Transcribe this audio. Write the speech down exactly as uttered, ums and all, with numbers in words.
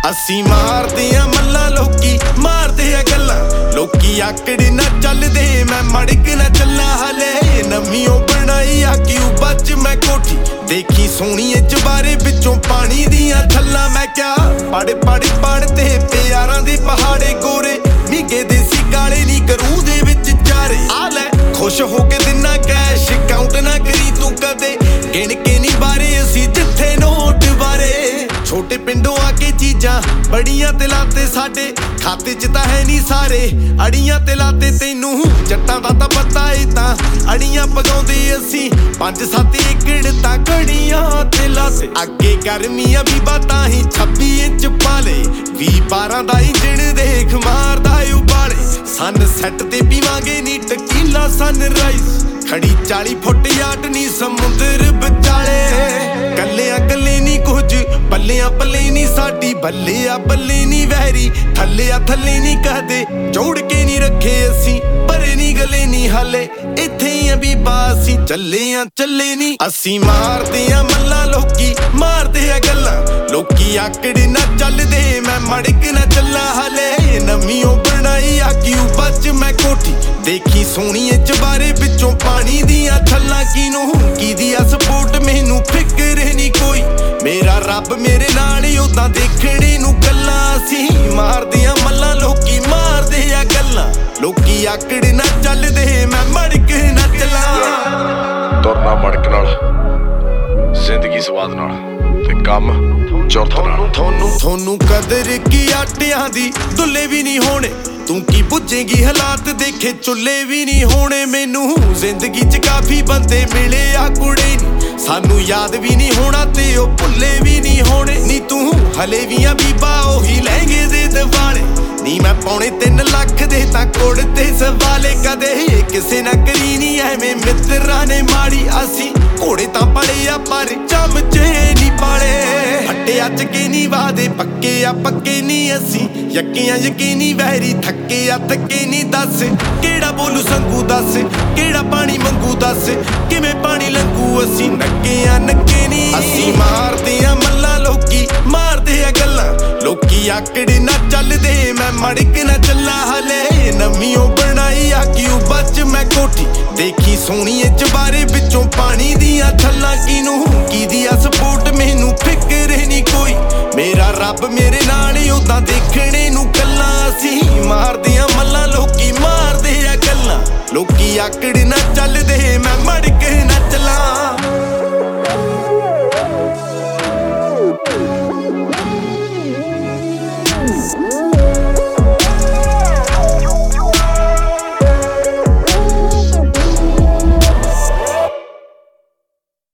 ਅਸੀਂ ਮਾਰਦੇ ਆ ਮੱਲਾਂ ਲੋਕੀ ਮਾਰਦੇ ਆ ਗੱਲਾਂ ਲੋਕੀ ਆਕੜੇ ਨਾ ਚੱਲਦੇ ਮੈਂ ਮੜਕ ਨਾ ਚੱਲਾਂ ਹਲੇ ਨਵੀਂ ਓ ਬਣਾਈ ਆ ਕਿਉਂ ਬੱਚ ਮੈਂ ਕੋਠੀ ਦੇਖੀ ਸੋਹਣੀਏ ਚਬਾਰੇ ਵਿੱਚੋਂ ਪਾਣੀ ਦੀਆਂ ਥੱਲਾਂ ਮੈਂ ਕਿਹਾ ਪੜ ਪੜ ਪੜ ਤੇ ਪਿਆਰਾਂ ਦੇ ਪਹਾੜੇ ਗੋਰੇ ਨਿੱਗੇ ਦੇਸੀ ਕਾਲੇ ਨੀ ਕਰੂ ਦੇ ਵਿੱਚ ਚਾਰੇ ਆ ਲੈ ਖੁਸ਼ ਹੋ ਕੇ ਦਿਨਾ ਕੈਸ਼ ਕਾਊਂਟ ਨਾ ਕਰੀ ਤੂੰ ਕਦੇ ਗਿਣ ਕੇ ਨੀ ਬਾਰੇ ਅਸੀਂ ਜਿੱਥੇ ਨੋਟ ਬਾਰੇ ਛੋਟੇ ਪਿੰਡੋਂ ਆ ਕੇ ਚੀਜ਼ਾਂ ਬੜੀਆਂ ਤੇ ਲਾਤੇ ਸਾਡੇ ਖਾਤੇ ਚ ਤਾਂ ਹੈ ਨੀ ਸਾਰੇ ਅੜੀਆਂ ਤੇ ਲਾਤੇ ਤੈਨੂੰ ਜੱਟਾਂ ਦਾ ਤਾਂ ਪਤਾ ਏ ਤਾਂ ਅੜੀਆਂ ਪਗਾਉਂਦੇ ਅਸੀਂ ਪੰਜ ਸੱਤ ਏਕੜ ਤਾਂ ਕੜੀਆਂ ਤੇ ਲਾਤੇ ਅੱਗੇ ਗਰਮੀਆਂ ਵੀ ਬਾਤਾਂ ਹੀ ਛੱਬੀ ਇੰਚ ਪਾਲੇ ਵੀਹ ਬਾਰਾਂ ਦਾ ਇੰਜਣ ਦੇਖ ਮਾਰਦਾ ਉਬਾਲੇ ਸਨ ਸੈੱਟ ਤੇ ਪੀਵਾਂਗੇ ਨੀ ਟਕੀਲਾ ਸਨਰਾਈਜ਼ ਖੜੀ ਚਾਲੀ ਫੁੱਟ ਯਾਟ ਨੀ ਸਮੁੰਦਰ ਵਿਚਾਲੇ ਕੱਲਿਆਂ ਕੱਲੇ ਨੀ ਕੁਝ ਬੱਲਿਆਂ ਬੱਲੇ ਨੀ ਸਾਡੀ ਬੱਲਿਆ ਬੱਲੇ ਨੀ ਵਹਿਰੀ ਥੱਲਿਆ ਥੱਲੇ ਨੀ ਕਹਦੇ ਜੋੜ ਕੇ ਨੀ ਰੱਖੇ ਅਸੀਂ ਪਰੇ ਨੀ ਗਲੇ ਨੀ ਹਾਲੇ ਇੱਥੇ ਆ ਬੀਬਾ ਅਸੀਂ ਚੱਲੇ ਆ ਚੱਲੇ ਨੀ ਅਸੀਂ ਮਾਰਦੇ ਆ ਮੱਲਾਂ ਲੋਕੀ ਮਾਰਦੇ ਆ ਗੱਲਾਂ ਲੋਕੀ ਆਕੜੇ ਨਾ ਚੱਲਦੇ ਮੈਂ ਮੜਕ ਨਾ ਚੱਲਾਂ ਹਲੇ ਨਵੀਂ ਓ ਬਣਾਈ ਆ ਕਿਉਂ ਬੱਚ ਮੈਂ ਕੋਠੀ ਦੇਖੀ ਸੋਹਣੀਏ ਚਬਾਰੇ ਵਿੱਚੋਂ ਪਾਣੀ ਦੀਆਂ ਥੱਲਾਂ ਕਿਨੂੰ ਕਿਹਦੀ ਆ ਸਪੋਰਟ ਮੈਨੂੰ ਫਿਕਰ ਨੀ ਕੋਈ ਮੇਰਾ ਰੱਬ ਮੇਰੇ ਨਾਲ ਉਦਾਂ ਦੇਖਣੇ ਨੂੰ ਗੱਲਾਂ ਅਸੀਂ ਮਾਰਦੇ ਆ ਮੱਲਾਂ ਲੋਕੀ ਮਾਰਦੇ ਆ ਗੱਲਾਂ ਲੋਕੀ ਆਕੜ ਨਾ ਚੱਲਦੇ ਮੈਂ ਮੜਕ ਨਾ ਚੱਲਾਂ ਤੁਰਨਾ ਮੜਕ ਨਾਲ ਜ਼ਿੰਦਗੀ ਸਵਾਦ ਨਾਲ ਤੇ ਕੰਮ ਜੁਰਤ ਨਾਲ ਤੁਹਾਨੂੰ ਤੁਹਾਨੂੰ ਕਦਰ ਕੀ ਆਟਿਆਂ ਦੀ ਦੁੱਲੇ ਵੀ ਨਹੀਂ ਹੋਣੇ ਤੂੰ ਕੀ ਪੁੱਛੇਗੀ ਹਾਲਾਤ ਦੇਖੇ ਚੁੱਲੇ ਵੀ ਨਹੀਂ ਹੋਣੇ ਮੈਨੂੰ ਜ਼ਿੰਦਗੀ ਚ ਕਾਫੀ ਬੰਦੇ ਮਿਲੇ ਆ ਕੁੜੇ ਨੀ ਸਾਨੂੰ ਯਾਦ ਵੀ ਨਹੀਂ ਹੋਣਾ ਤੇ ਉਹ ਭੁੱਲੇ ਵੀ ਨਹੀਂ ਹੋਣੇ ਨੀ ਤੂੰ ਹਲੇ ਵੀ ਆ ਬੀਬਾ ਉਹੀ ਲਹਿੰਗੇ ਦੇ ਦਿਵਾਲੇ ਨੀ ਮੈਂ ਪੌਣੇ ਤਿੰਨ ਲੱਖ ਦੇ ਤਾਂ ਕੋੜ ਤੇ ਸਵਾਲੇ ਕਦੇ ਕਿਸੇ ਨਾ ਕਰੀ ਨੀ ਐਵੇਂ ਮਿੱਤਰਾਂ ਨੇ ਮਾੜੀ ਅਸੀਂ ਘੋੜੇ ਤਾਂ ਪੜੇ ਆ ਪਰ ਚਮਚੇ ਨੀ ਪਾਲੇ ਹੱਟਿਆ ਚੱਕੇ ਨੀ ਵਾਦੇ ਪੱਕੇ ਆ ਪੱਕੇ ਨੀ ਅਸੀਂ ਯਕੀਆਂ ਯਕੀਨੀ ਵਹਿਰੀ ਥੱਕੇ ਆ ਥੱਕੇ ਨੀ ਦੱਸ ਕਿਹੜਾ ਬੋਲੂ ਸੰਗੂ ਦੱਸ ਕਿਹੜਾ ਪਾਣੀ ਮੰਗੂ ਦੱਸ ਕਿਵੇਂ ਪਾਣੀ ਲੰਗੂ ਅਸੀਂ ਨੱਕੇ ਆ ਨੱਕੇ ਨੀ ਅਸੀਂ ਮਾਰਦੇ ਆ ਮੱਲਾਂ ਲੋਕੀ ਮਾਰਦੇ ਆ ਗੱਲਾਂ ਲੋਕੀ ਆਕੜੇ ਨਾ ਚੱਲਦੇ ਮੈਂ ਮੜਕ ਨਾ ਚੱਲਾਂ ਹਲੇ ਨਵੀਂ ਓ ਬਣਾਈ ਆ ਕਿਉਂ ਬੱਚ ਮੈਂ ਕੋਠੀ ਦੇਖੀ ਸੋਹਣੀਏ ਚਬਾਰੇ ਵਿੱਚੋਂ ਪਾਣੀ ਦੀਆਂ ਥੱਲਾਂ ਕਿਨੂੰ ਕਿਹਦੀ ਆ ਸਪੋਰਟ ਮੈਨੂੰ ਫਿਕਰ ਨੀ ਕੋਈ ਮੇਰਾ ਰੱਬ ਮੇਰੇ ਨਾਲ ਉਦਾਂ ਦੇਖਣੇ ਨੂੰ ਗੱਲਾਂ ਅਸੀਂ ਮਾਰਦੇ ਆ ਮੱਲਾਂ ਲੋਕੀ ਮਾਰਦੇ ਆ ਗੱਲਾਂ ਲੋਕੀ ਆਕੜ ਨਾ ਚੱਲਦੇ ਮੈਂ ਮੜਕ ਨਾ ਚੱਲਾਂ।